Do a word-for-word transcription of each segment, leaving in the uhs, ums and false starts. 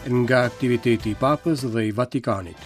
nga aktiviteti i Papës dhe i Vatikanit.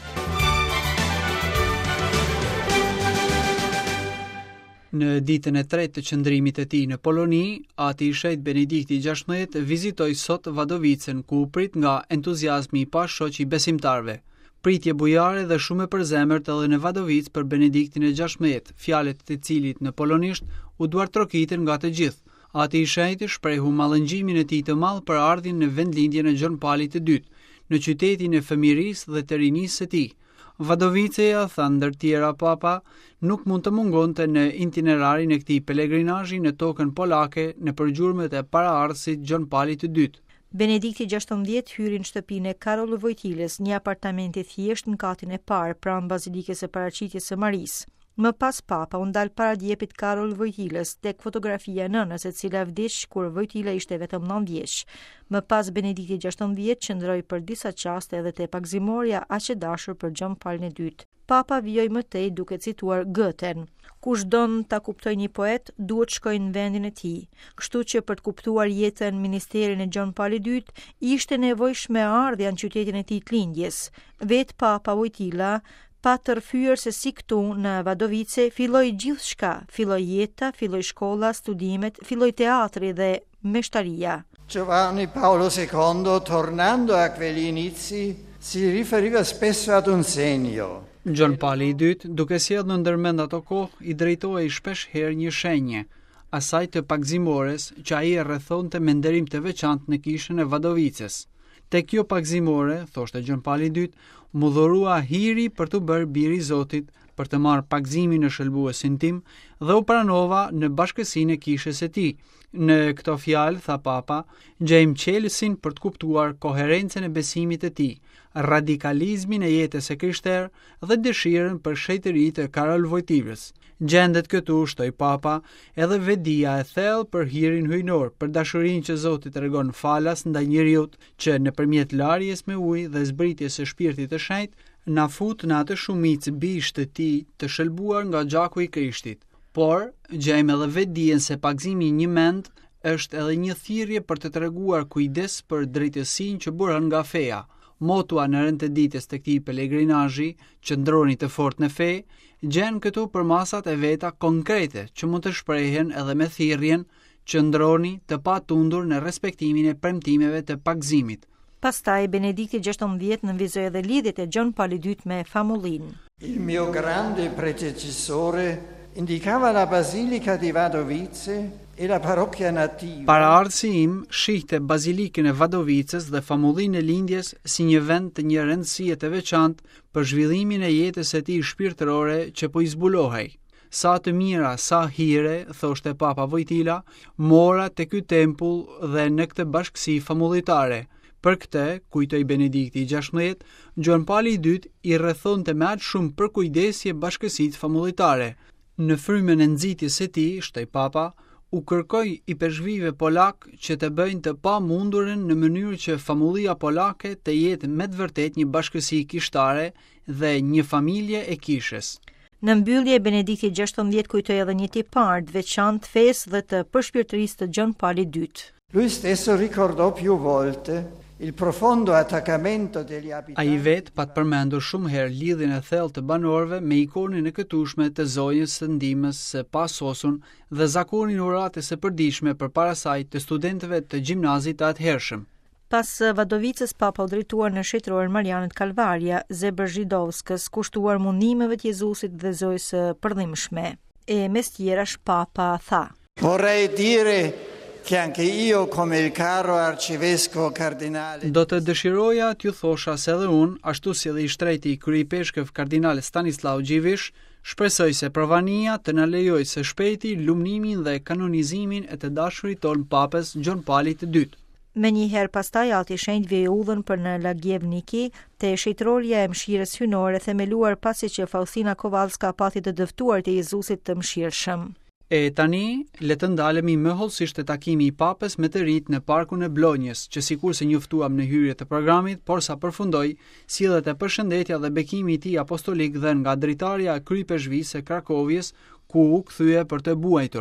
Në ditën e tretë të qëndrimit e tij në Poloni, ati i shenjtë Benedikti gjashtëdhjetë vizitoi sot Vadovicën, ku u prit nga entuziazmi i pashoq i besimtarëve. Pritje bujare dhe shumë e përzemërt edhe në Vadovicë për Benediktin e gjashtëdhjetë, fjalët e cilit në polonisht u duartrokitën nga të gjithë. Ati i shenjtë shprehu mallëngjimin e tij të madh për ardhin në vendlindjen e Gjon Palit të dytë, në qytetin e fëmirisë dhe të rinisë së tij. Vadoviceja, tha ndër tjera Papa, nuk mund të mungonte në itinerarin e këtij pelegrinazhi në tokën polake në përgjurmët e paraardhësit Gjon Palit të dytë. Benedikti gjashtëdhjetë hyri në shtëpinë e Karol Vojtilës, një apartament i thjeshtë në katin e parë pranë Bazilikës së Paraqitjes së Marisë. Më pas Papa u ndal para djepit Karol Vojtilës tek fotografia e nënës, e cila vdiq kur Vojtila ishte vetëm nëntë vjeç. Më pas Benedikti gjashtëdhjetë qëndroi për disa çaste edhe te pagzimorja aq e dashur për Gjon Palin e dytë. Papa vijoi më tej duke cituar Goethen: "Kush don ta kuptoj një poet, duhet shkojë në vendin e tij." Kështu që për të kuptuar jetën, ministerin e Gjon Palit të dytë, ishte nevojshme ardhja në qytetin e tij të lindjes. Vet Papa Vojtila pa të rrëfyer se si këtu në Vadovice filloi gjithçka, filloi jeta, filloi shkolla, studimet, filloi teatri dhe meshtaria. Giovanni Paolo secondo, tornando a quegli inizi, si riferiva spesso ad un segno. Gjon Pali i dytë, duke sjellë në ndërmend ato kohë, i drejtohej shpesh herë një shenje, asaj të pagzimores që ai e rrethonte me nderim të veçantë në kishën e Vadovicës. Tek kjo pagzimore, thoshte Gjon Pali i dytë, mu dhurua hiri për të bërë biri i Zotit, për të marrë pagzimin në shëlbuesin tim dhe u pranova në bashkësinë e kishës së tij. Në këto fjalë, tha Papa, gjejmë qelësin për të kuptuar koherencën e besimit të tij, radikalizmin e jetës së krishterë dhe dëshirën për shejtëri të Karol Vojtilës. Gjendet këtu, shtoi Papa, edhe vedia e thellë për hirin hyjnor, për dashurinë që Zoti tregon falas ndaj njeriut, që nëpërmjet larjes me ujë dhe zbritjes së Shpirtit të Shenjtë na fut në atë shumicë bijsh të tij të shëlbuar nga gjaku i Krishtit. Por gjejmë edhe vetdijen se pagzimi i një mend është edhe një thirrje për të treguar kujdes për drejtësinë që buron nga feja. Motua në rënd të ditës të këtij pelegrinazhi, qëndroni të fortë në fe, gjen këtu për masat e veta konkrete që mund të shprehen edhe me thirrjen qëndroni të patundur në respektimin e premtimeve të pagzimit. Pastaj Benedikti gjashtëdhjetë nënvizoi edhe lidhjet e Gjon Palit të dytë me famullinë. Il mio grande predecessore indicava la Basilica di Vadovice e la parrocchia nativa. Paraardhësi im shihte Bazilikën e Vadovicës dhe famullinë e lindjes si një vend të një rëndësie të veçantë për zhvillimin e jetës së tij shpirtërore që po i zbulohej. Sa të mira, sa hire, thoshte Papa Vojtila, mora te ky tempull dhe në këtë bashkësi famullitare. Për këtë, kujtoi Benedikti gjashtëdhjetë, Gjon Pali i dytë i rrethonte me aq shumë përkujdesje bashkësitë famullitare. Në frymën e nxitjes së tij, shtoi Papa, u kërkoi i peshqvive polak që të bëjnë të pamundurën në mënyrë që famullia polake të jetë me të vërtetë një bashkësi kishtare dhe një familje e kishës. Në mbyllje, Benedikti gjashtëdhjetë kujtoi edhe një tipar të veçantë fesë dhe të përshpirtërisë të Gjon Palit të dytë. Lui stesso ricordò più volte il profondo attaccamento degli abitanti. Ai vet pat përmendur shumë herë lidhjen e thellë të banorëve me ikonin e këtueshme të zonjës së ndihmës së pasosun dhe zakonin uratës së përditshme përpara saj të studentëve të gjimnazit të atëhershëm. Pas Vadovicës, Papa u drejtuar në shetërorën Marianët Kalvaria, Zebër Zhidovskës, kushtuar mundimeve të Jezusit dhe Zojës së Përdhimshme. E mes tjerash Papa tha: Vorrei dire che anche io come il caro arcivescovo cardinale. Do të dëshiroja t'ju thosha se edhe unë, ashtu si dhe i shtrejti i kryepeshkëv kardinal Stanislav Gjivish, shpresoj se provania të na lejoj së shpejti lumnimin dhe kanonizimin e të dashurit ton Papës Gjon Palit të dytë. Me njëherë pastaj Ati i Shenjtë vjei udhën për në Lagjevniki, te shejtërorja e mëshirës hyjnore themeluar pasi që Faustina Kowalska pati të dëftuar të Jezusit të mëshirshëm. E tani, le të ndalemi më hollësisht te takimi i Papës me të rinjt në parkun e Blonjës, që sikurse njoftuam në hyrje të programit, por sa përfundoi, sillet e përshëndetja dhe bekimi i tij apostolik dhe nga dritarja e kryepeshqvisë së Krakovjes, ku u kthye për të buajtur.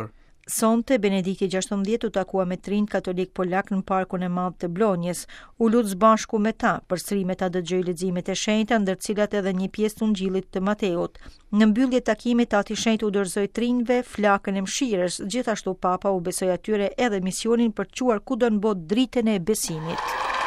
Sonte Benedikti gjashtëmbëdhjetë u takua me trinj katolik polak në parkun e madh të Blonjës, u lut bashku me ta përsëri me ta dëgjoi leximet e shenjta, ndër të cilat edhe një pjesë të Ungjillit të Mateut. Në mbyllje takimit Ati i Shenjtë u dorëzoi trinjve flakën e mëshirës, gjithashtu Papa u besoi atyre edhe misionin për të quar kudo në botë dritën e besimit.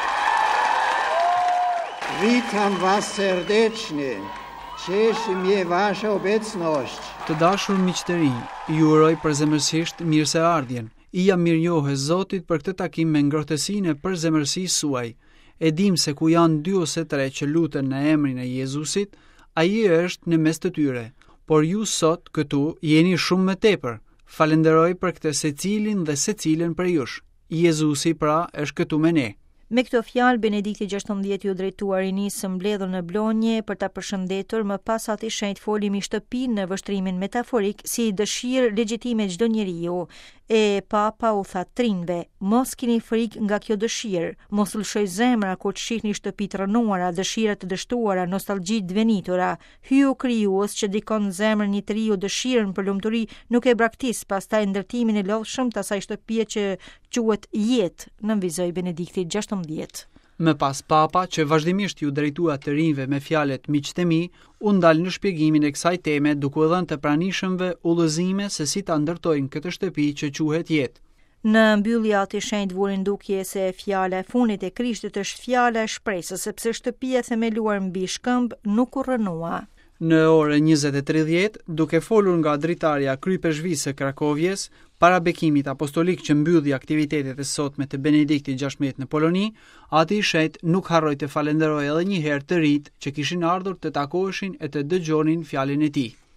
Witam was serdeczny. Cieszy mnie wasza obecność. Të dashur miq të rinj, ju uroj përzemërsisht mirëseardhjen. I jam mirënjohës Zotit për këtë takim me ngrohtësinë e përzemërsisë suaj. E dim se ku janë dy ose tre që luten në emrin e Jezusit, ai është në mes të tyre. Por ju sot këtu jeni shumë më tepër. Falenderoj për këtë secilin dhe secilën prej jush. Jezusi pra është këtu me ne. Me këto fjalë, Benedikti gjashtëmbëdhjetë ju drejtua rinisë së mbledhur në Blonje për ta përshëndetur, më pas Ati i Shenjtë foli mi shtëpinë në vështrimin metaforik si dëshirë legjitime çdo njeriu. E Papa u tha trinjve, mos keni frikë nga kjo dëshirë, mos u lshoj zemra kur të shihni shtëpi të rënuara, dëshira të dështuara, nostalgji të venitura. Hyu krijues që dikon në zemrën një njeriu dëshirën për lumturi nuk e braktis, pastaj ndërtimin e lodhshëm të asaj shtëpie që quhet jetë, nënvizoi Benedikti gjashtëmbëdhjetë. Më pas Papa, që vazhdimisht ju drejtua të rinjve me fjalet miq të mi, u ndal në shpjegimin e kësaj teme duke u dhënë të pranishëmve udhëzime se si ta ndërtojnë këtë shtëpi që quhet jetë. Në mbyllje Ati i Shenjtë vuri ndukje se fjala e fundit e Krishtit është fjala e shpresës, sepse shtëpia themeluar mbi shkëmb nuk u rënua. Në orën njëzet e tridhjetë, duke folur nga dritarja krypeshvisë së Krakovjes, para bekimit apostolik që mbylli aktivitetet e sotme të Benediktit gjashtëmbëdhjetë në Poloni, Ati i Shenjtë nuk harroi të falenderojë edhe një herë të rinjt që kishin ardhur të takoheshin e të dëgjonin fjalën e tij.